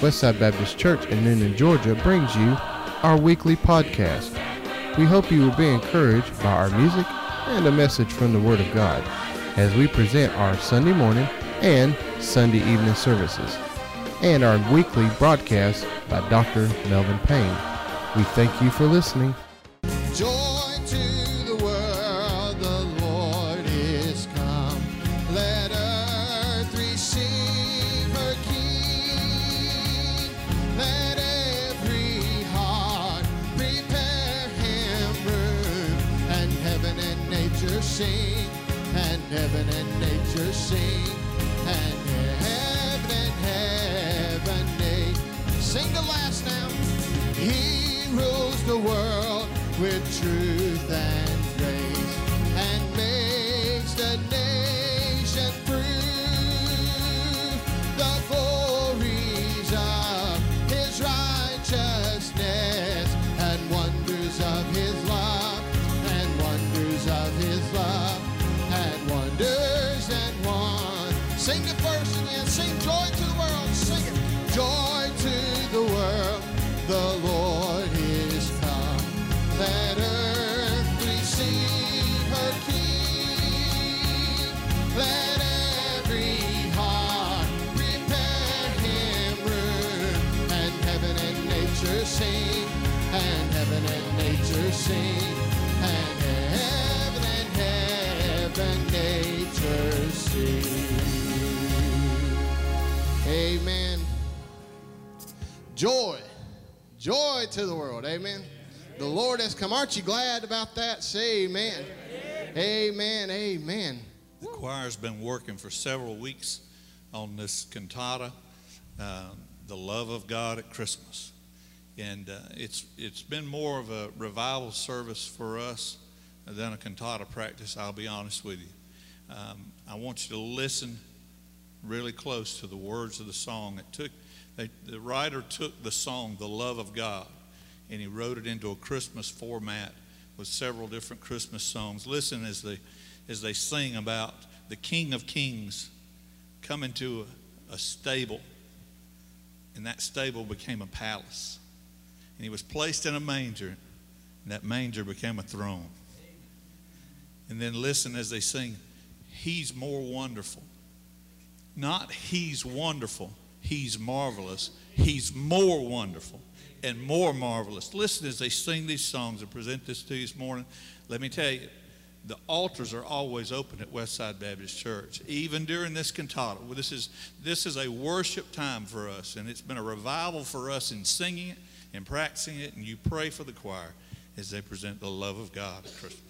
Westside Baptist Church in Noonan, Georgia brings you our weekly podcast. We hope you will be encouraged by our music and a message from the Word of God as we present our Sunday morning and Sunday evening services and our weekly broadcast by Dr. Melvin Payne. We thank you for listening. Joy to the world, the Lord is come. Let earth receive her King. Let every heart prepare him room. And heaven and nature sing. And heaven and nature sing. And heaven, sing the last now. He rules the world with truth and grace, and makes the nation prove the glories of his righteousness, and wonders of his love, and wonders of his love, and wonders and one. Sing the verse again. Sing joy to the world. Sing it. Joy to the world. The Lord is come. Let earth receive her King. Let every heart prepare him room. And heaven and nature sing. And heaven and nature sing. And heaven, nature sing. Amen. Joy. Joy to the world. Amen. The Lord has come. Aren't you glad about that? Say amen. Amen. Amen. The choir's been working for several weeks on this cantata, The Love of God at Christmas. And it's been more of a revival service for us than a cantata practice, I'll be honest with you. I want you to listen really close to the words of the song. The writer took the song, The Love of God, and he wrote it into a Christmas format with several different Christmas songs. Listen as they sing about the King of Kings coming to a stable, and that stable became a palace. And he was placed in a manger, and that manger became a throne. And then listen as they sing, He's more wonderful. Not He's wonderful. He's marvelous. He's more wonderful and more marvelous. Listen as they sing these songs and present this to you this morning. Let me tell you, the altars are always open at Westside Baptist Church, even during this cantata. This is a worship time for us, and it's been a revival for us in singing it and practicing it, and you pray for the choir as they present the love of God at Christmas.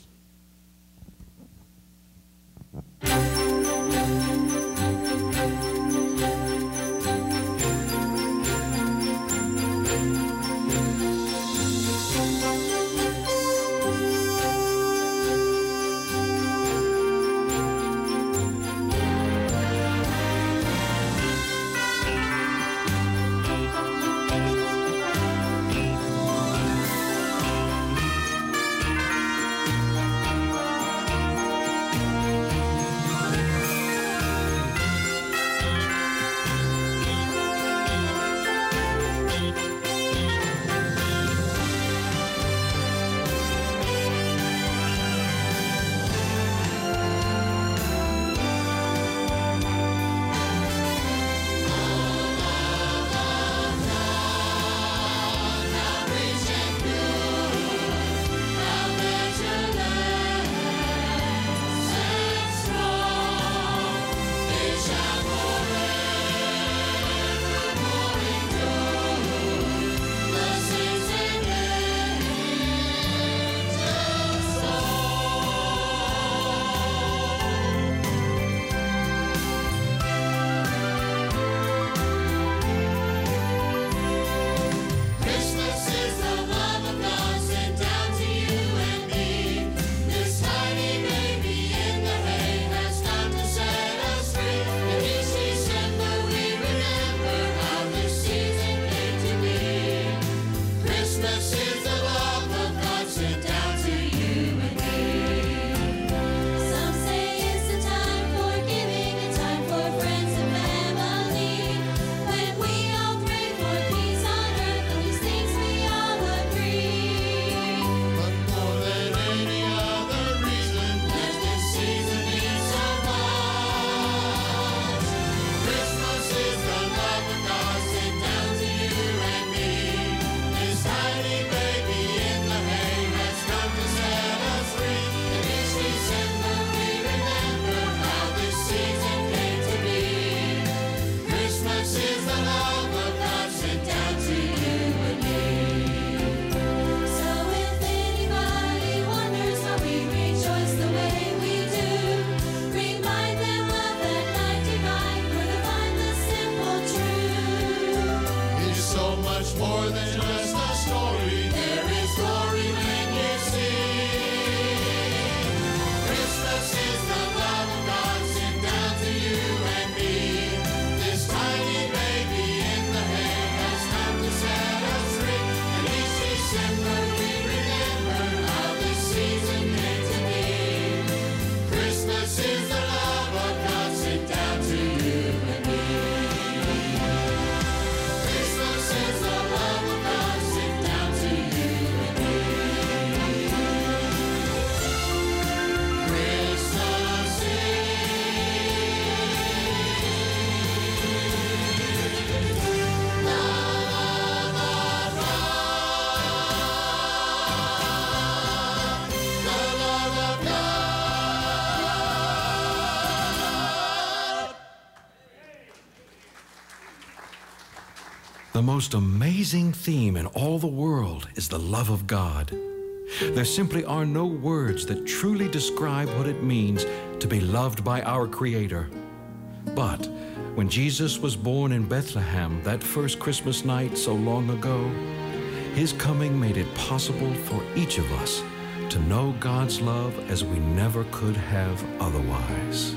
the love of God sent down to you and me. So if anybody wonders why we rejoice the way we do, remind them of that night divine where they find the simple truth. It's so much more than just a story. There is glory when you sing. Christmas is the love of God sent down to you and me. This tiny baby in the hay has come to set us free. And each December we remember how this season came to be. Christmas is the love of God sent down to you and me. Christmas is the love of God sent down to you and me. Christmas is the love of God. The love of God. The most amazing theme in all the world is the love of God. There simply are no words that truly describe what it means to be loved by our Creator. But when Jesus was born in Bethlehem that first Christmas night so long ago, His coming made it possible for each of us to know God's love as we never could have otherwise.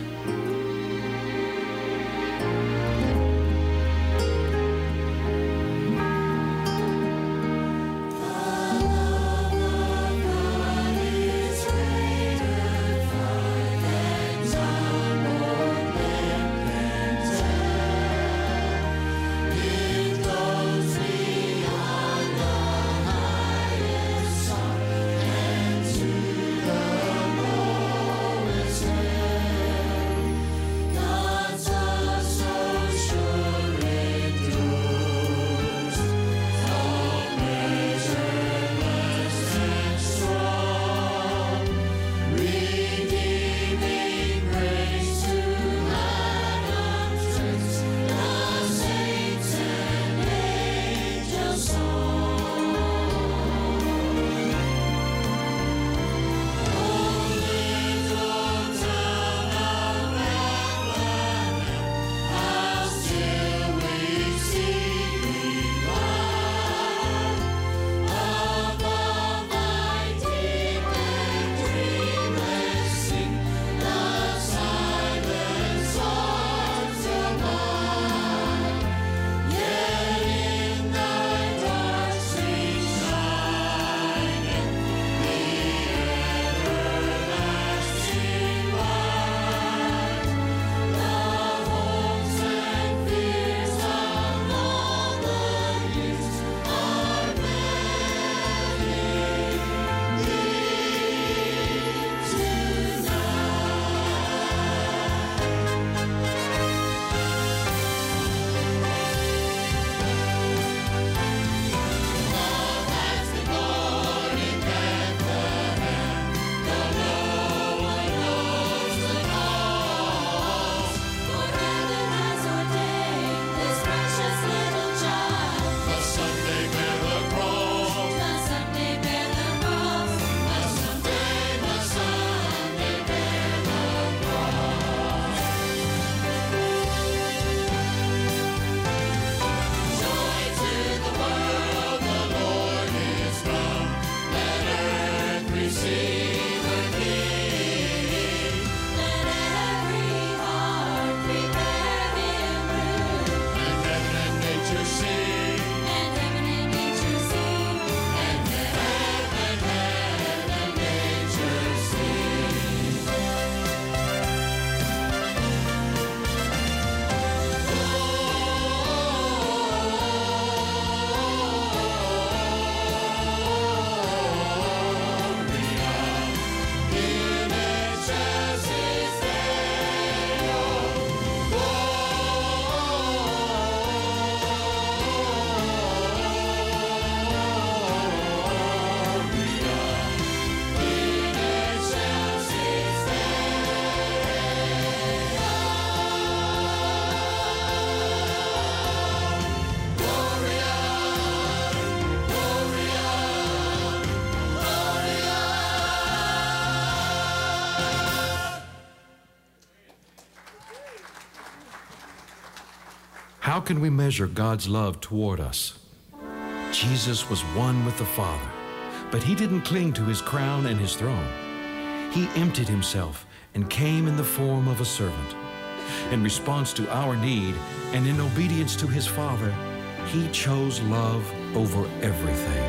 can we measure God's love toward us? Jesus was one with the Father, but he didn't cling to his crown and his throne. He emptied himself and came in the form of a servant. In response to our need and in obedience to his Father, he chose love over everything.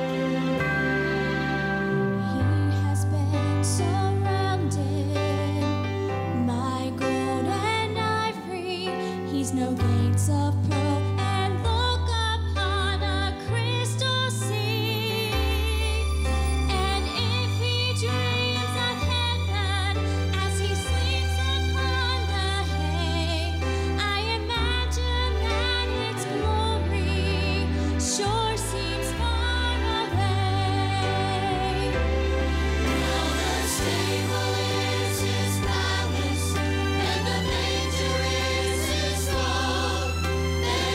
He has been surrounded by gold and ivory. He's no gates of pearl and look upon a crystal sea. And if he dreams of heaven as he sleeps upon the hay, I imagine that its glory sure seems far away. Now the stable is his palace, and the manger is his throne. There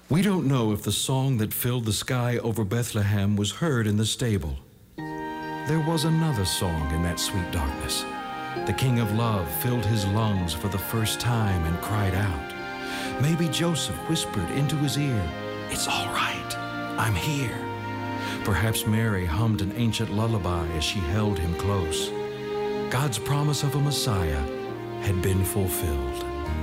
We don't know if the song that filled the sky over Bethlehem was heard in the stable. There was another song in that sweet darkness. The King of Love filled his lungs for the first time and cried out. Maybe Joseph whispered into his ear, "It's all right, I'm here." Perhaps Mary hummed an ancient lullaby as she held him close. God's promise of a Messiah had been fulfilled.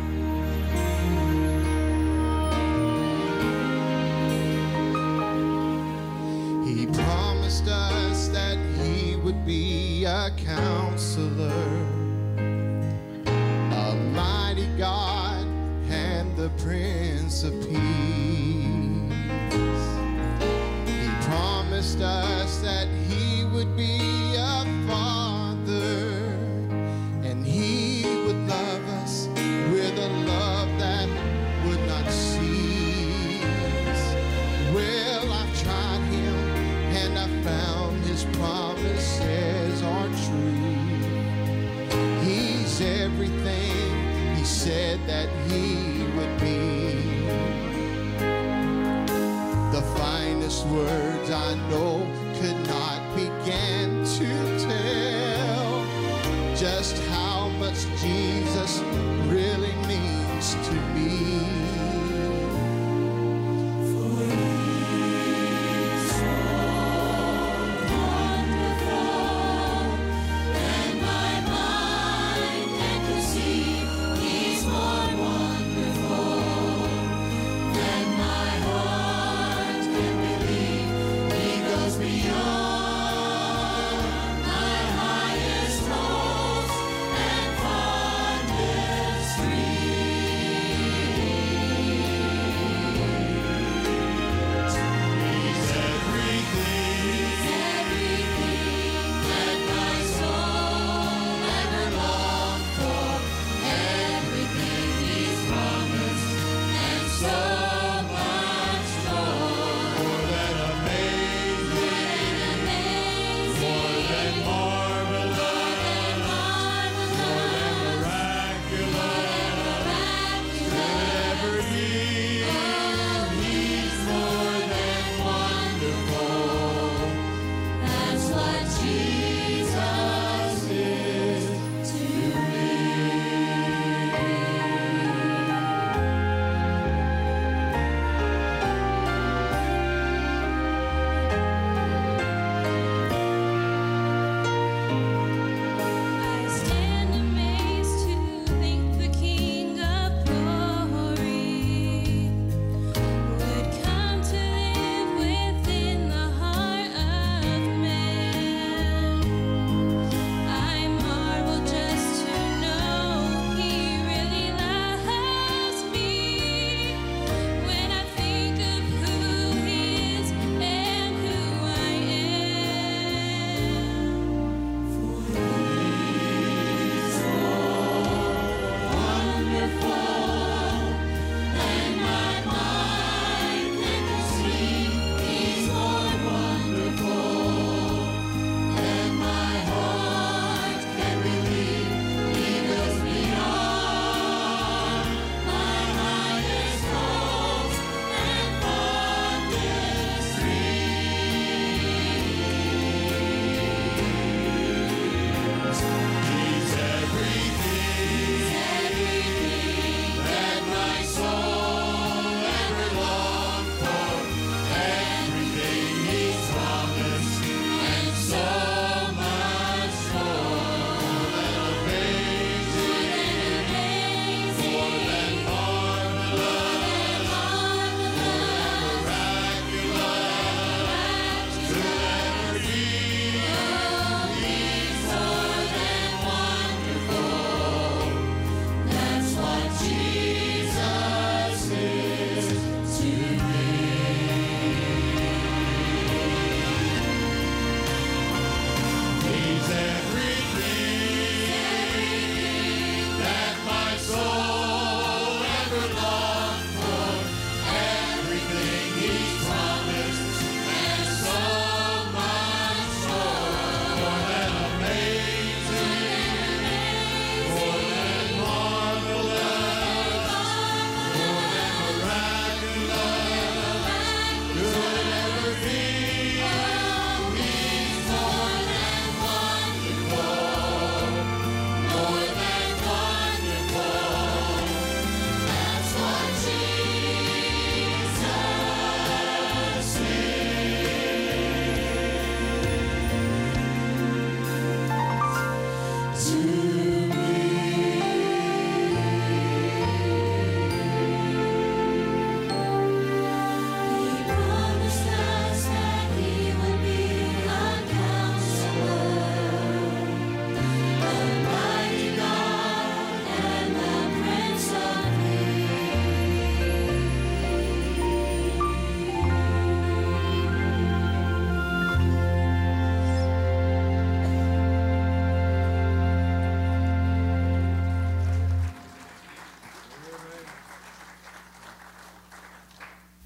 He promised us that he would be a counselor, a mighty God, and the Prince of Peace. He promised us that he would be a father, and he would love us with a love that would not cease. Well, I've tried him and I found his promises are true. He's everything he said that he would be. The finest words I know could not begin to tell just how much Jesus really means to me. Beyond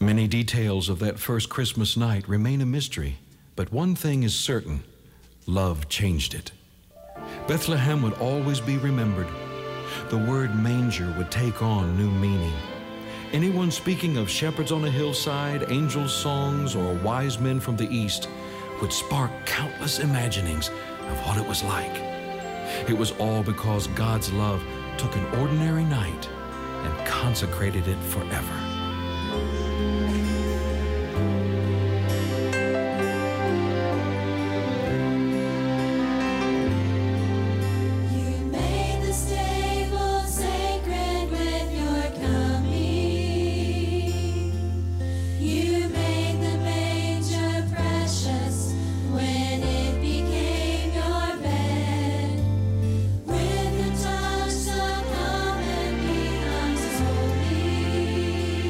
Many details of that first Christmas night remain a mystery, but one thing is certain: love changed it. Bethlehem would always be remembered. The word manger would take on new meaning. Anyone speaking of shepherds on a hillside, angels' songs, or wise men from the east would spark countless imaginings of what it was like. It was all because God's love took an ordinary night and consecrated it forever. You made the stable sacred with your coming. You made the manger precious when it became your bed. With the touch so calm and becomes holy.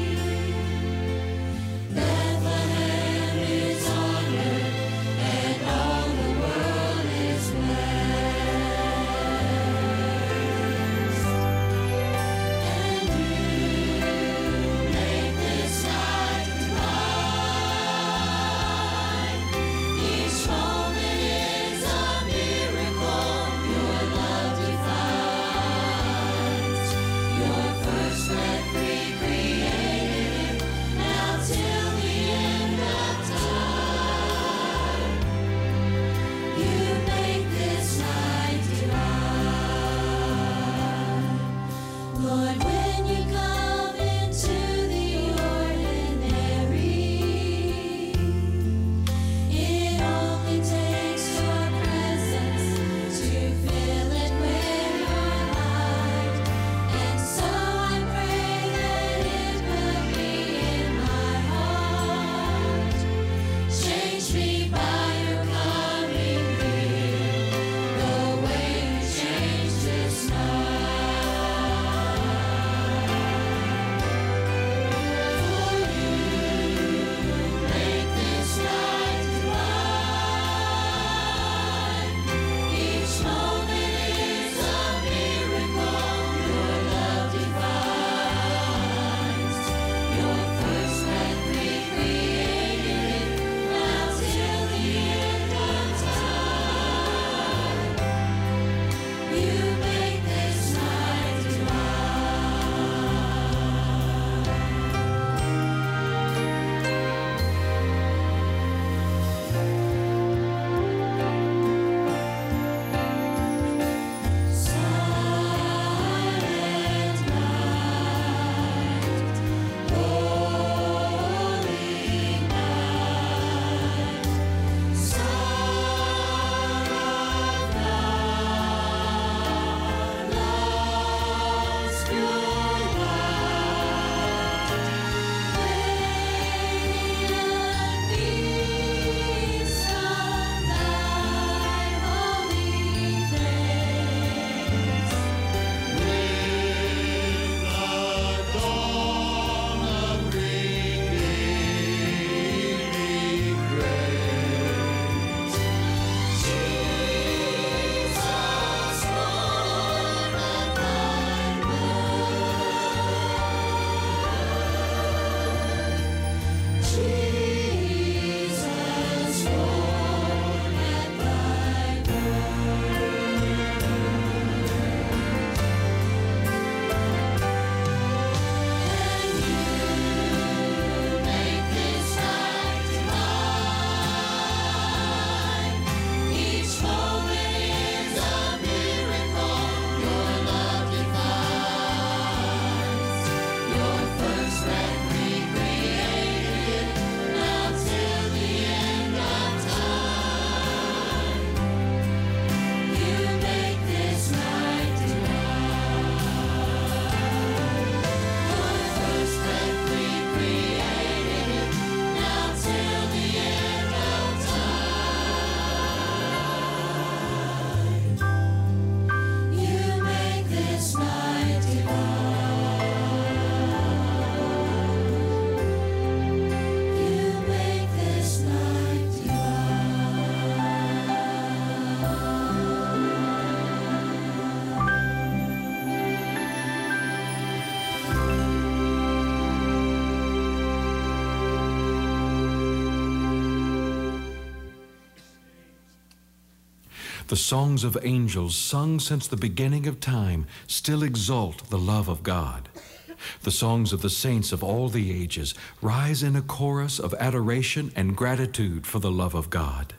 The songs of angels sung since the beginning of time still exalt the love of God. The songs of the saints of all the ages rise in a chorus of adoration and gratitude for the love of God.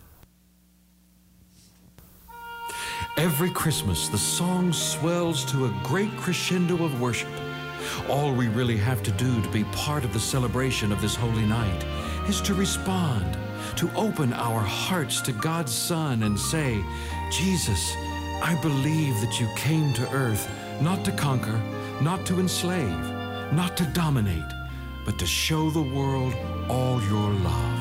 Every Christmas, the song swells to a great crescendo of worship. All we really have to do to be part of the celebration of this holy night is to respond, to open our hearts to God's Son and say, Jesus, I believe that you came to earth not to conquer, not to enslave, not to dominate, but to show the world all your love.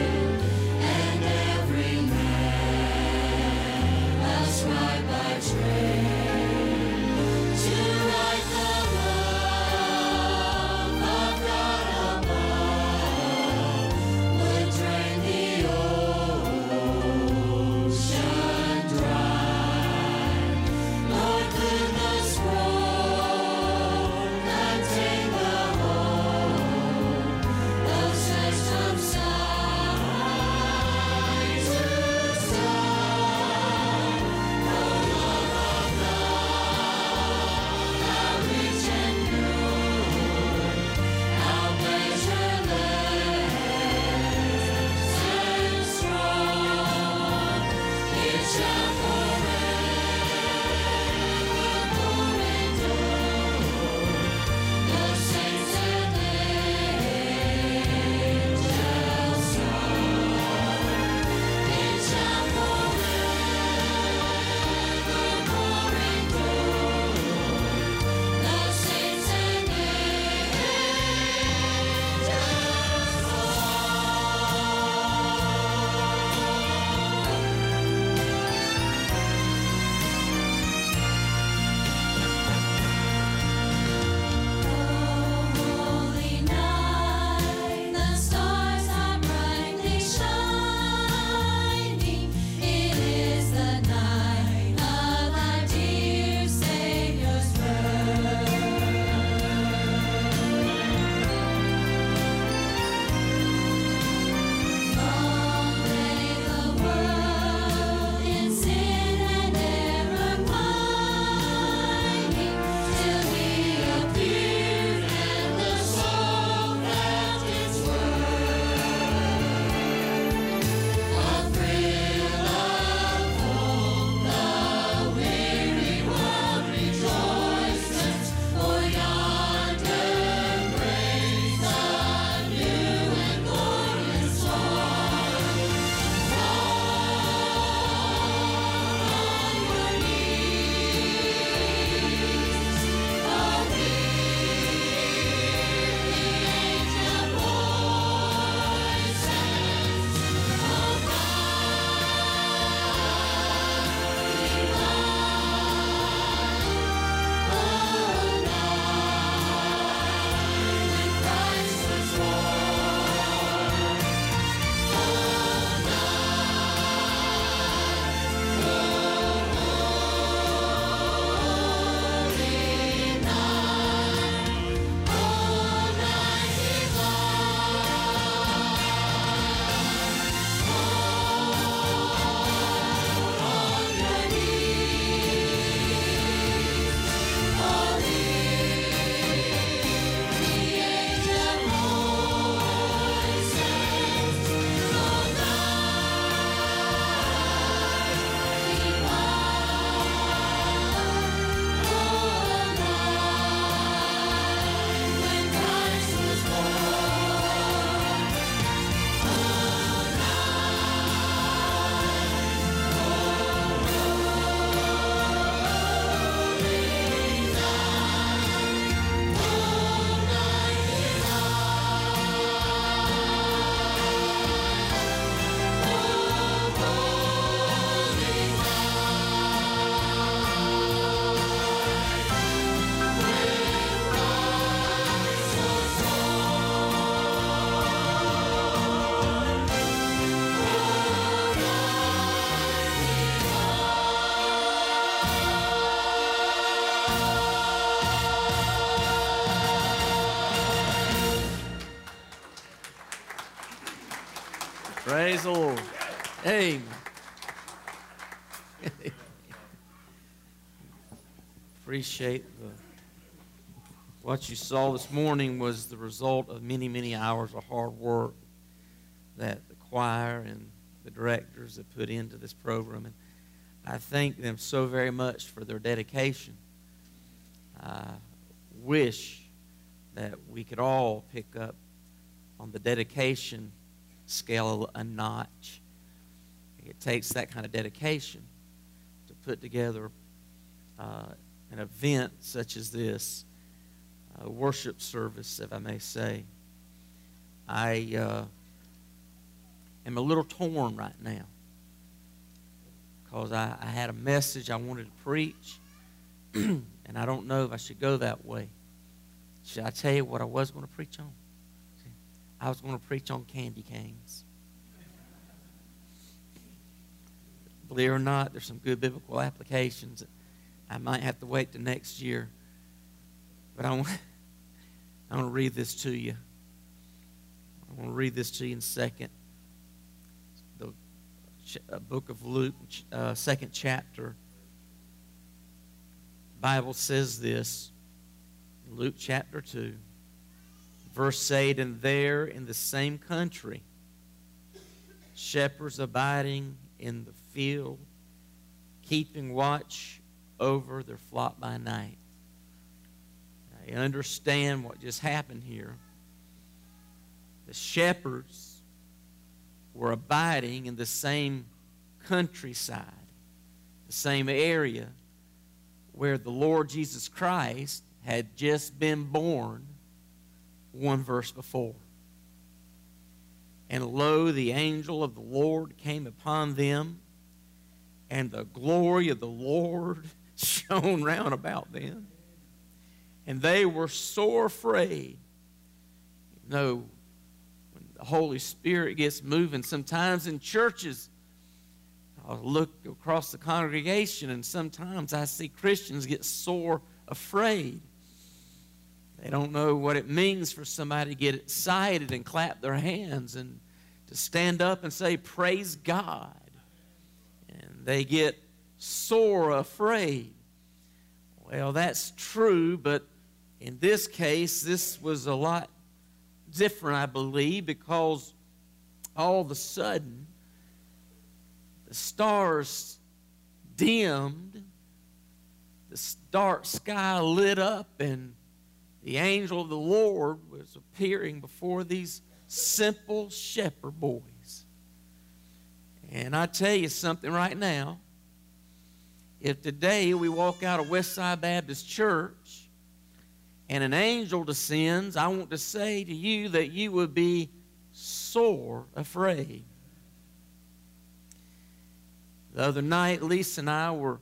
Right by trade. Praise the Lord. Amen. Appreciate what you saw this morning was the result of many, many hours of hard work that the choir and the directors have put into this program. And I thank them so very much for their dedication. I wish that we could all pick up on the dedication scale a notch. It takes that kind of dedication to put together an event such as this, a worship service, if I may say. I am a little torn right now because I had a message I wanted to preach, and I don't know if I should go that way. Should I tell you what I was going to preach on? I was going to preach on candy canes. Believe it or not, there's some good biblical applications. I might have to wait till next year. But I want to read this to you. I want to read this to you in a second. The book of Luke, 2nd chapter. The Bible says this, Luke chapter 2, verse 8, and there in the same country, shepherds abiding in the field, keeping watch over their flock by night. Now, you understand what just happened here. The shepherds were abiding in the same countryside, the same area where the Lord Jesus Christ had just been born one verse before. And lo, the angel of the Lord came upon them, and the glory of the Lord shone round about them. And they were sore afraid. You know, when the Holy Spirit gets moving, sometimes in churches, I'll look across the congregation, and sometimes I see Christians get sore afraid. They don't know what it means for somebody to get excited and clap their hands and to stand up and say, praise God. And they get sore afraid. Well, that's true, but in this case, this was a lot different, I believe, because all of a sudden, the stars dimmed, the dark sky lit up, and the angel of the Lord was appearing before these simple shepherd boys. And I tell you something right now. If today we walk out of Westside Baptist Church and an angel descends, I want to say to you that you would be sore afraid. The other night, Lisa and I were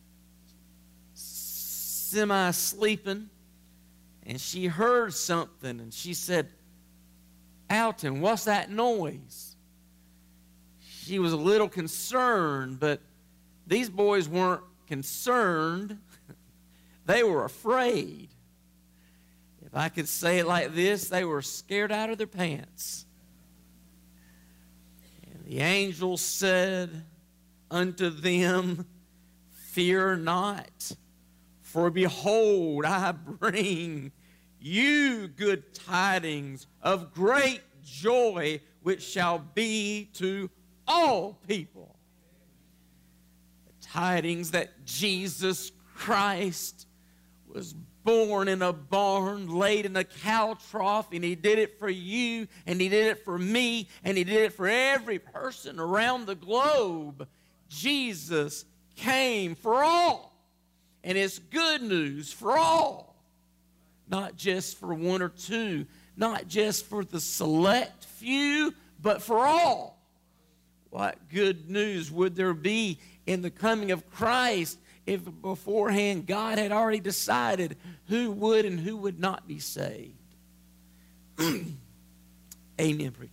semi-sleeping, and she heard something, and she said, Alton, what's that noise? She was a little concerned, but these boys weren't concerned. They were afraid. If I could say it like this, they were scared out of their pants. And the angel said unto them, fear not, for behold, I bring you good tidings of great joy, which shall be to all people. The tidings that Jesus Christ was born in a barn, laid in a cow trough, and he did it for you, and he did it for me, and he did it for every person around the globe. Jesus came for all. And it's good news for all, not just for one or two, not just for the select few, but for all. What good news would there be in the coming of Christ if beforehand God had already decided who would and who would not be saved? Amen, preacher.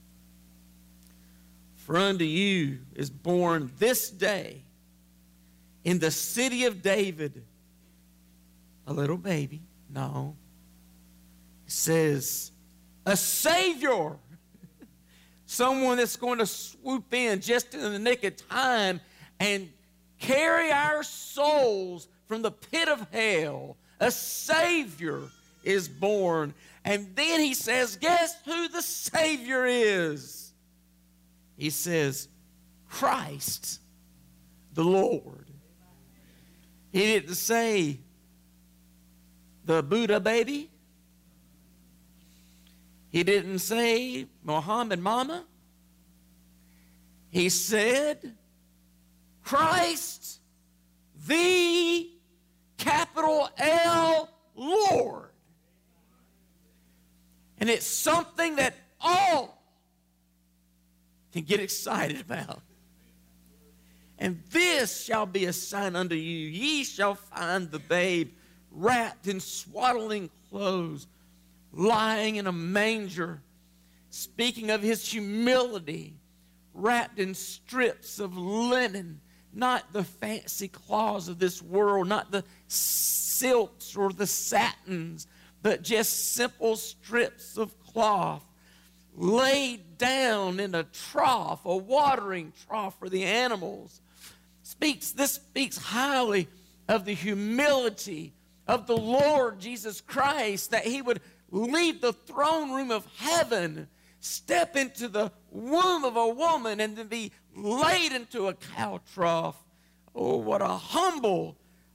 For unto you is born this day in the city of David a little baby. No. It says, a Savior. someone that's going to swoop in just in the nick of time and carry our souls from the pit of hell. A Savior is born. And then he says, guess who the Savior is? He says, Christ the Lord. He didn't say the Buddha baby. He didn't say Muhammad Mama. He said Christ, the capital L Lord. And it's something that all can get excited about. And this shall be a sign unto you. Ye shall find the babe wrapped in swaddling clothes, lying in a manger. Speaking of his humility, wrapped in strips of linen, not the fancy cloths of this world, not the silks or the satins, but just simple strips of cloth laid down in a trough, a watering trough for the animals. This speaks highly of the humility of the Lord Jesus Christ, that he would leave the throne room of heaven, step into the womb of a woman, and then be laid into a cow trough. Oh, what a humble,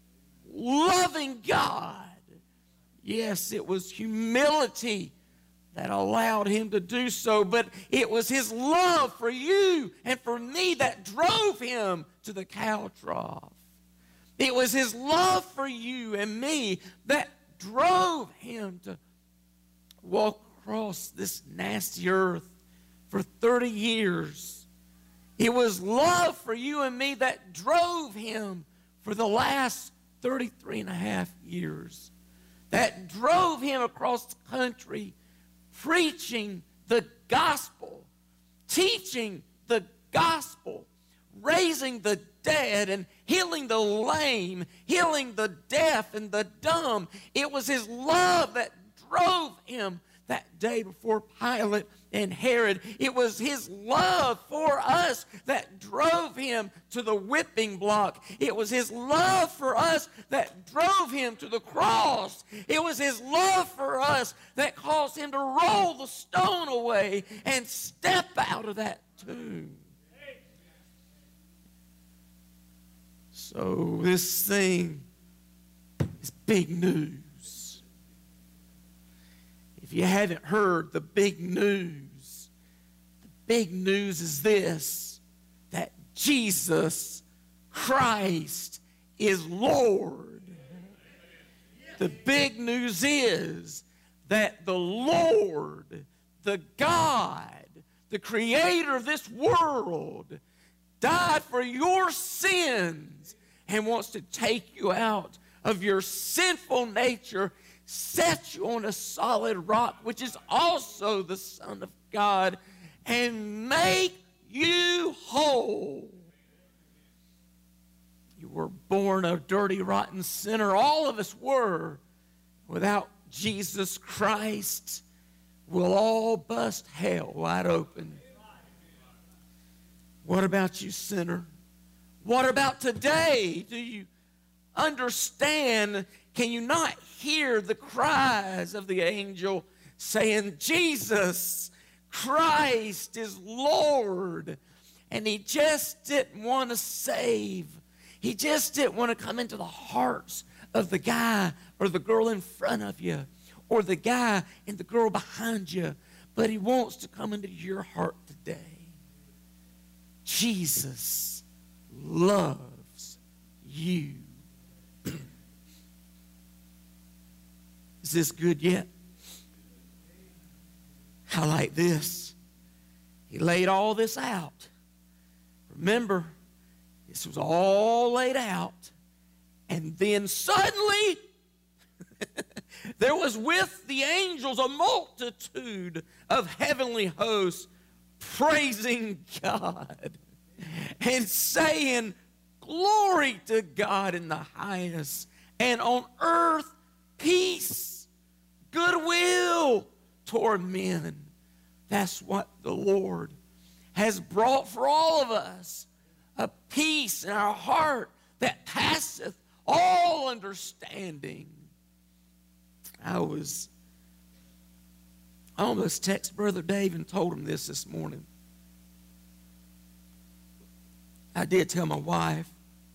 loving God. Yes, it was humility that allowed him to do so, but it was his love for you and for me that drove him to the cow trough. It was his love for you and me that drove him to walk across this nasty earth for 30 years. It was love for you and me that drove him for the last 33 and a half years, that drove him across the country preaching the gospel, teaching the gospel, raising the dead and healing the lame, healing the deaf and the dumb. It was his love that drove him that day before Pilate and Herod. It was his love for us that drove him to the whipping block. It was his love for us that drove him to the cross. It was his love for us that caused him to roll the stone away and step out of that tomb. So this thing is big news. If you haven't heard the big news is this, that Jesus Christ is Lord. The big news is that the Lord, the God, the creator of this world, died for your sins and wants to take you out of your sinful nature, set you on a solid rock, which is also the Son of God, and make you whole. You were born a dirty, rotten sinner. All of us were. Without Jesus Christ, we'll all bust hell wide open. What about you, sinner? What about today? Do you understand? Can you not hear the cries of the angel saying, Jesus Christ is Lord? And he just didn't want to save. He just didn't want to come into the hearts of the guy or the girl in front of you or the guy and the girl behind you, but he wants to come into your heart today. Jesus loves you. Is this good yet? I like this. He laid all this out. Remember, this was all laid out. And then suddenly, there was with the angels a multitude of heavenly hosts praising God and saying, glory to God in the highest, and on earth peace, goodwill toward men. That's what the Lord has brought for all of us a peace in our heart that passeth all understanding. I almost texted Brother Dave and told him this morning. I did tell my wife.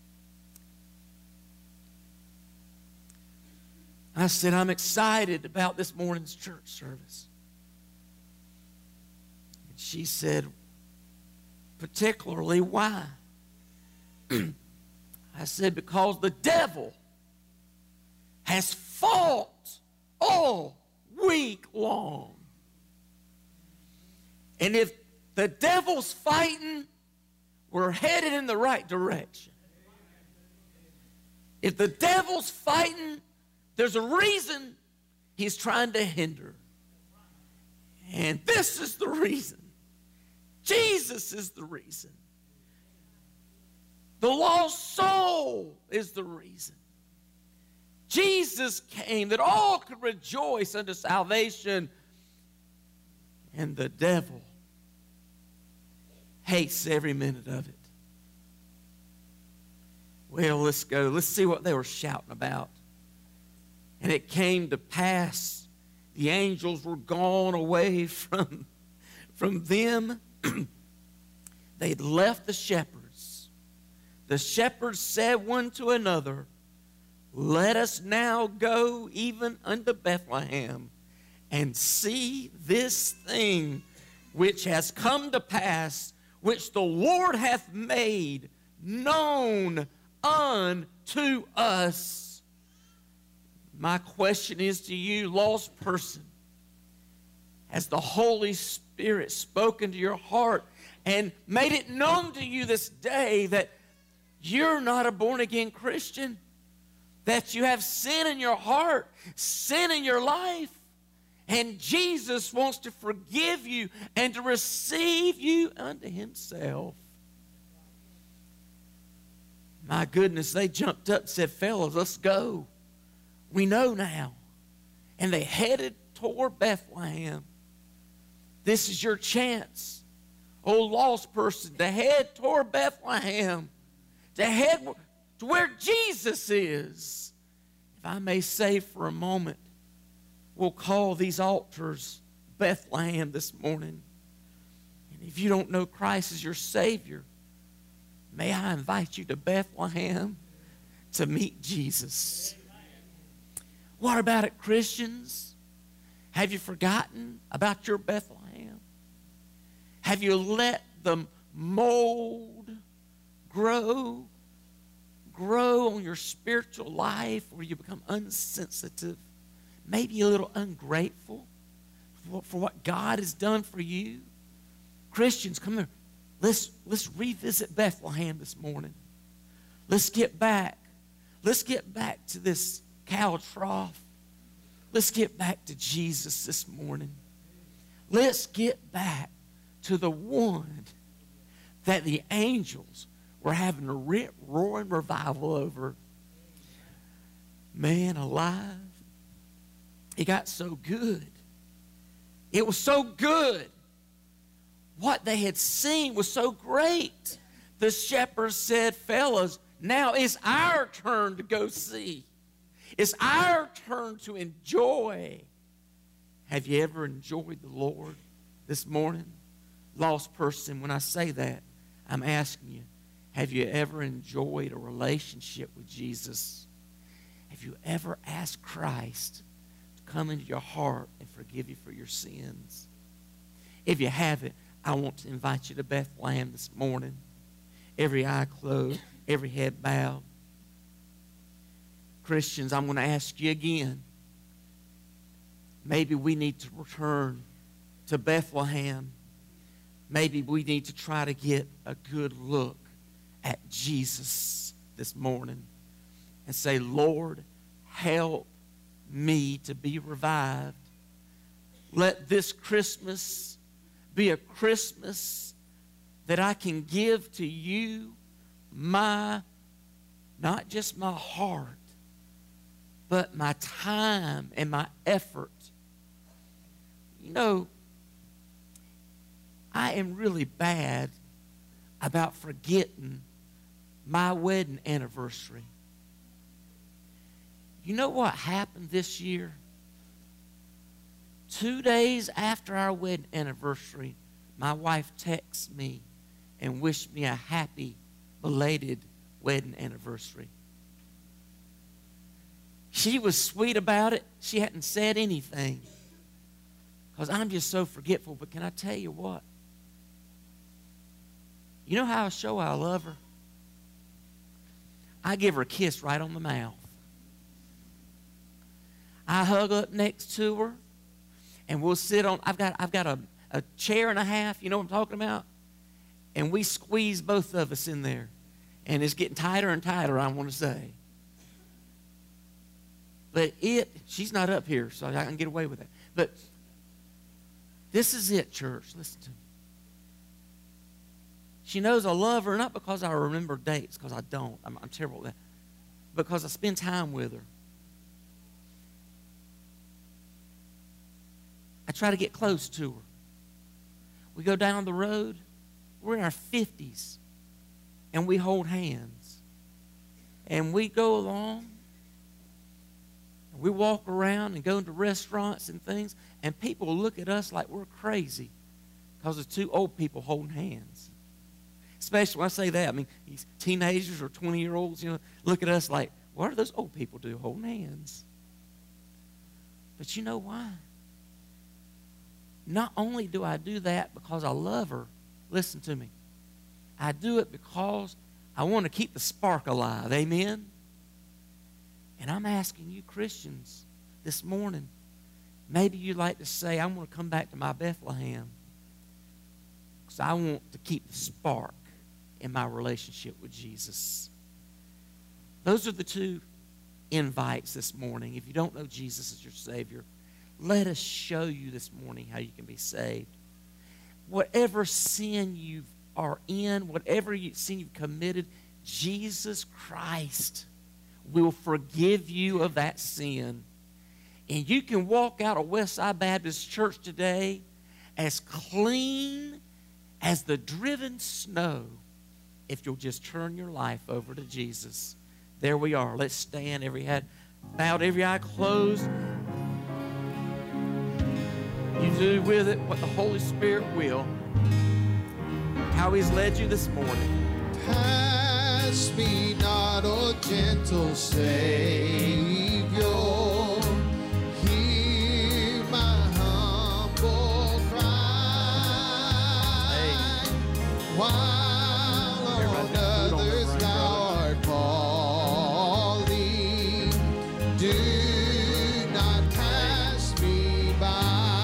I said, I'm excited about this morning's church service. And she said, particularly why? I said, because the devil has fought all week long. And if the devil's fighting, we're headed in the right direction. If the devil's fighting, there's a reason he's trying to hinder. And this is the reason. Jesus is the reason. The lost soul is the reason. Jesus came that all could rejoice unto salvation. And the devil hates every minute of it. Well, let's go. Let's see what they were shouting about. And it came to pass, the angels were gone away from them. They'd left the shepherds. The shepherds said one to another, let us now go even unto Bethlehem and see this thing which has come to pass, which the Lord hath made known unto us. My question is to you, lost person, has the Holy Spirit spoken to your heart and made it known to you this day that you're not a born-again Christian, that you have sin in your heart, sin in your life, and Jesus wants to forgive you and to receive you unto himself? My goodness, they jumped up and said, fellas, let's go. We know now. And they headed toward Bethlehem. This is your chance, oh lost person, to head toward Bethlehem, to head to where Jesus is. If I may say for a moment, we'll call these altars Bethlehem this morning. And if you don't know Christ as your Savior, may I invite you to Bethlehem to meet Jesus. What about it, Christians? Have you forgotten about your Bethlehem? Have you let the mold grow on your spiritual life where you become unsensitive, maybe a little ungrateful for what God has done for you? Christians, come here. Let's revisit Bethlehem this morning. Let's get back. Let's get back to this cow trough. Let's get back to Jesus this morning. Let's get back to the one that the angels were having a roaring revival over. Man alive. It got so good. It was so good. What they had seen was so great. The shepherds said, fellas, now it's our turn to go see. It's our turn to enjoy. Have you ever enjoyed the Lord this morning? Lost person, when I say that, I'm asking you, have you ever enjoyed a relationship with Jesus? Have you ever asked Christ to come into your heart and forgive you for your sins? If you haven't, I want to invite you to Bethlehem this morning. Every eye closed, every head bowed. Christians, I'm going to ask you again. Maybe we need to return to Bethlehem. Maybe we need to try to get a good look at Jesus this morning and say, Lord, help me to be revived. Let this Christmas be a Christmas that I can give to you not just my heart, but my time and my effort. You know, I am really bad about forgetting my wedding anniversary. You know what happened this year? 2 days after our wedding anniversary, my wife texted me and wished me a happy, belated wedding anniversary. She was sweet about it. She hadn't said anything because I'm just so forgetful. But can I tell you what? You know how I show I love her? I give her a kiss right on the mouth. I hug up next to her, and we'll sit on. I've got a chair and a half. You know what I'm talking about? And we squeeze both of us in there, and it's getting tighter and tighter. I want to say, but she's not up here, so I can get away with that. But this is it, church. Listen to me. She knows I love her, not because I remember dates, because I don't. I'm terrible at that. Because I spend time with her. I try to get close to her. We go down the road. We're in our 50s. And we hold hands. And we go along. And we walk around and go into restaurants and things. And people look at us like we're crazy because of two old people holding hands. Especially when I say that, I mean, these teenagers or 20-year-olds, look at us like, what do those old people do holding hands? But you know why? Not only do I do that because I love her, listen to me. I do it because I want to keep the spark alive. Amen? And I'm asking you Christians this morning, maybe you'd like to say, I want to come back to my Bethlehem because I want to keep the spark in my relationship with Jesus. Those are the two invites this morning. If you don't know Jesus as your Savior, let us show you this morning how you can be saved. Whatever sin you are in, whatever sin you've committed, Jesus Christ will forgive you of that sin. And you can walk out of Westside Baptist Church today as clean as the driven snow if you'll just turn your life over to Jesus. There we are. Let's stand, every head bowed, every eye closed. You do with it what the Holy Spirit will. How He's led you this morning. Pass me not, O gentle Savior. Hear my humble cry. While on others thou art calling, do not pass me by.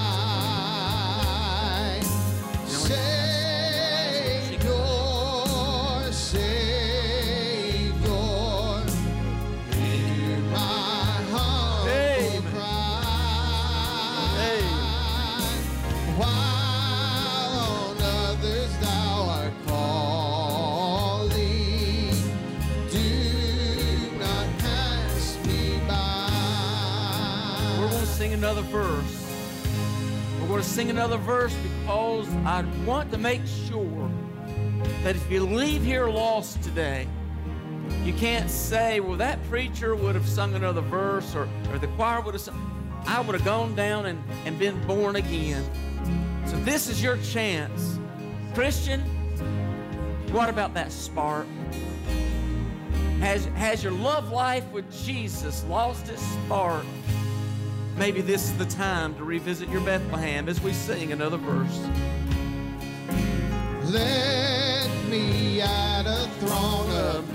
Another verse. We're going to sing another verse because I want to make sure that if you leave here lost today, you can't say, well, that preacher would have sung another verse or the choir would have sung. I would have gone down and been born again. So this is your chance. Christian, what about that spark? Has your love life with Jesus lost its spark? Maybe this is the time to revisit your Bethlehem as we sing another verse. Let me at a throne of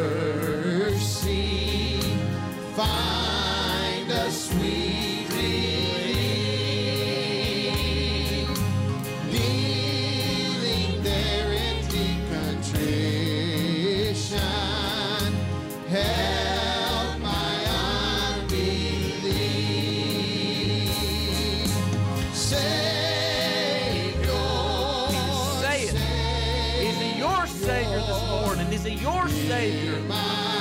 mercy find a sweet relief, kneeling there in deep contrition. Help my unbelief. Savior, Can you say it? Is He your Savior this morning? Is He your Savior? my